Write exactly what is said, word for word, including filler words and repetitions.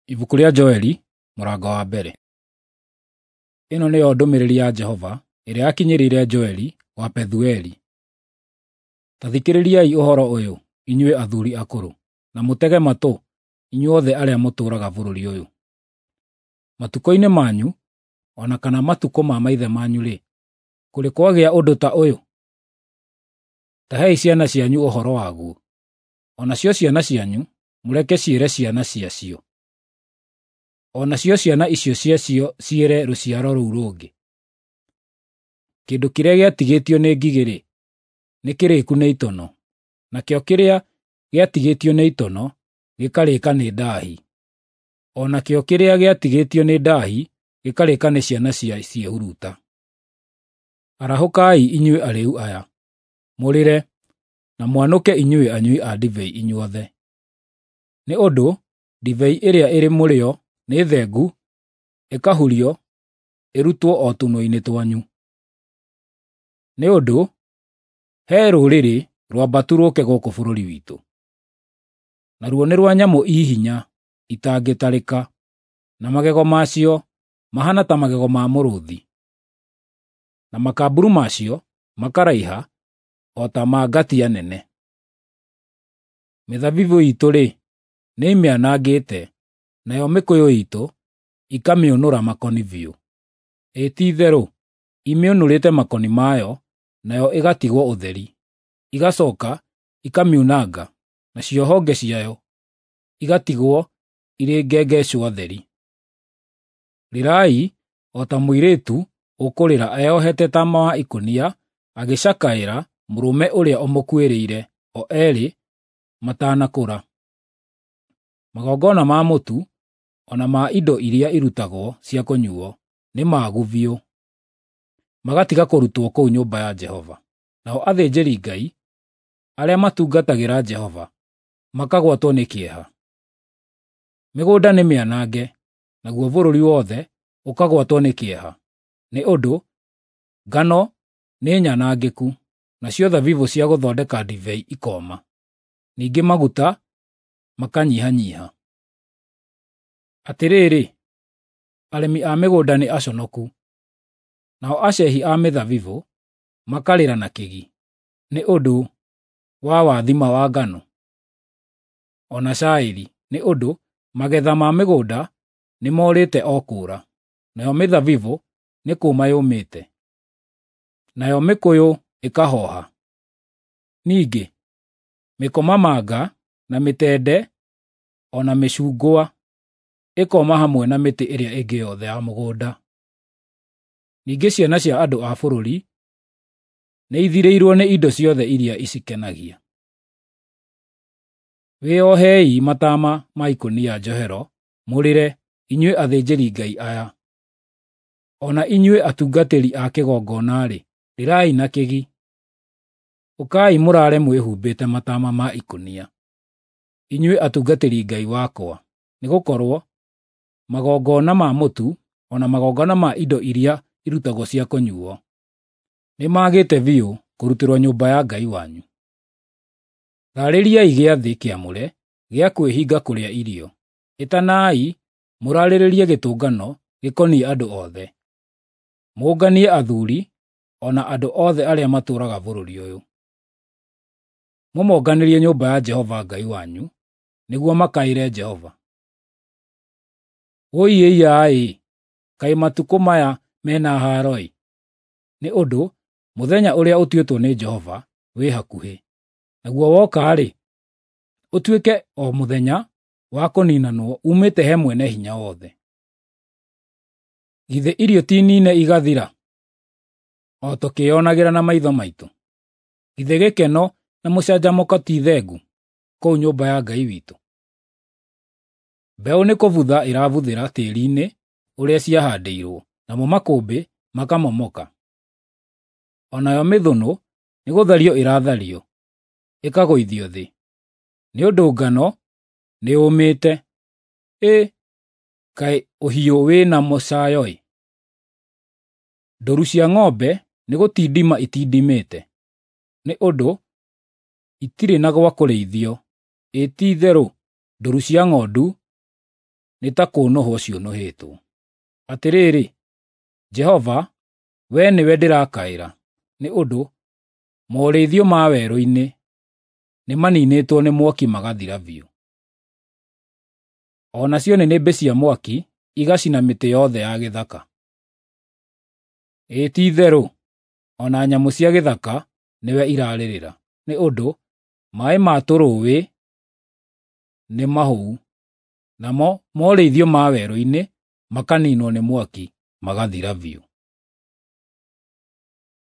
Ibuku rĩa Joeli, mũrango wa mbere. Ĩno nĩyo ndũmĩrĩri ya Jehova ĩrĩa yakinyĩrĩire Joeli wa Pethueli. Ta thikĩrĩriai ũhoro ũyũ, inyuĩ athuuri akũrũ, na mũtege matũ, inyuothe arĩa mũtũũraga bũrũri ũyũ. Matukũ-inĩ manyu, o na kana matukũ ma maithe manyu-rĩ, kũrĩ kwagĩa ũndũ ta ũyũ? Tahei ciana cianyu ũhoro waguo, o nacio ciana cianyu mũreke ciĩre ciana ciacio, o nacio ciana icio ciacio ciĩre rũciaro rũu rũngĩ. Kĩndũ kĩrĩa gĩatigĩtio nĩ ngigĩ-rĩ, nĩ kĩrĩku nĩ itono, nakĩo kĩrĩa gĩatigĩtio nĩ itono gĩkarĩka nĩ ndaahi, o nakĩo kĩrĩa gĩatigĩtio nĩ ndaahi gĩkarĩka nĩ ciana cia ciĩhuruta. Arahũkai inyuĩ arĩĩu aya, mũrĩre, na mwanũke inyuĩ anyui a ndibei inyuothe. Nĩ ũndũ ndibei ĩrĩa ĩrĩ mũrĩo nĩ thengu, ĩkahurio, ĩrutwo o tũnua-inĩ twanyu. Nĩ ũndũ, he rũrĩrĩ rwambatu rũũke gũkũ bũrũri witũ, naruo nĩ rwa nyamũ ihinya itangĩtarĩka, na magego macio mahana ta magego ma mũrũũthi, na makamburu macio makaraiha o ta ma ngatia nene. Mĩthabibũ iitũ-rĩ, nĩ imĩanangĩte, nayo mĩkũyũ iitũ ikamĩũnũra makoni biũ. Ĩ ti-itherũ, imĩũnũrĩte makoni mayo, nayo ĩgatigwo ũtheri, igacooka ikamiunanga, nacio honge ciayo igatigwo irĩ ngengecua theri. Rĩrai o ta mũirĩtu ũkũrĩra eyohete taama wa ikũnia, agĩcakaĩra mũrũme ũrĩa ũmũkuĩrĩire, o eerĩ matanakũra. Magongona ma mũtu, o na ma indo iria irutagwo cia kũnyuuo, nĩ maagu biũ, magatiga kũrutwo kũu nyũmba ya Jehova. Nao athĩnjĩri-Ngai, arĩa matungatagĩra Jehova, makagwatwo nĩ kĩeha. Mĩgũnda nĩ mĩanange, naguo bũrũri wothe ũkagwatwo nĩ kĩeha, nĩ ũndũ ngano nĩ nyanangĩku, nacio thabibũ cia gũthondeka ndibei ikooma, ningĩ maguta makanyihanyiiha. Atĩrĩrĩ, arĩmi a mĩgũnda nĩ aconoku, nao aceehi a mĩthabibũ makarĩra na kĩgi, nĩ ũndũ wa wathima wa ngano, o na cairi, nĩ ũndũ magetha ma mĩgũnda nĩ morĩte o kũũra, nayo mĩthabibũ nĩ kũũma yũmĩte, nayo mĩkũyũ ĩkahooha. Ningĩ, mĩkomamanga na mĩtende, o na mĩcungwa ĩkooma hamwe na mĩtĩ ĩrĩa ĩngĩ yothe ya mũgũnda. Ningĩ ciana cia andũ a bũrũri nĩ ithirĩirwo nĩ indo ciothe iria icikenagia. Wĩohei mataama ma ikũnia njohero, mũrĩre, inyuĩ athĩnjĩri-Ngai aya. O na inyuĩ atungatĩri a kĩgongona-rĩ, rĩrai na kĩgi. Ũkai mũraare mwĩhumbĩte mataama ma ikũnia, inyuĩ atungatĩri Ngai wakwa, nĩgũkorwo magongona ma mũtu, o na magongona ma indo iria irutagwo cia kũnyuuo, nĩ magĩte biũ kũrutĩrwo nyũmba ya Ngai wanyu. Thaarĩriai gĩathĩ kĩamũre gĩa kwĩhinga kũrĩa irio. Ĩtanai mũraarĩrĩrie gĩtũngano gĩkoniĩ andũ othe. Mũnganie athuuri, o na andũ othe arĩa matũũraga bũrũri ũyũ. Mũmonganĩrie nyũmba ya Jehova Ngai wanyu, nĩguo makaĩre Jehova. Wũi-ĩiya-ĩ, kaĩ matukũ maya mena haaro-ĩ! Nĩ ũndũ mũthenya ũrĩa ũtuĩtwo nĩ Jehova wĩ hakuhĩ, naguo woka-rĩ, ũtuĩke o mũthenya wa kũniinanwo uumĩte he Mwene-Hinya-Wothe. Githĩ irio ti niine igathira, o tũkĩĩonagĩra na maitho maitũ? Githĩ gĩkeno na mũcanjamũko ti thengu kũu nyũmba ya Ngai witũ? Mbeũ nĩ kũbutha ĩrabuthĩra tĩĩri-inĩ ũrĩa ciahaandĩirwo, namo makũmbĩ makamomoka. O nayo mĩthũnũ nĩ gũthario ĩrathario, ĩkagũithio thĩ, nĩ ũndũ ngano nĩ ũũmĩte. Ĩ, kaĩ ũhiũ wĩ na mũcaayo-ĩ! Ndũũru cia ng'ombe nĩ gũtindima itindimĩte, nĩ ũndũ itirĩ na gwa kũrĩithio. Ĩ ti-itherũ, ndũũru cia ng'ondu nĩ ta kũnũhwo ciũnũhĩtwo. Atĩrĩrĩ, Jehova, wee nĩwe ndĩrakaĩra, nĩ ũndũ morĩithio ma werũ-inĩ nĩ maninĩtwo nĩ mwaki magathira biũ. O nacio nĩnĩmbĩ cia mwaki igacina mĩtĩ yothe ya gĩthaka. Ĩĩ ti-itherũ, o na nyamũ cia gĩthaka nĩwe irarĩrĩra, nĩ ũndũ maaĩ ma tũrũũĩ nĩ mahũu, namo morĩithio ma werũ-inĩ makaninwo nĩ mwaki magathira biũ.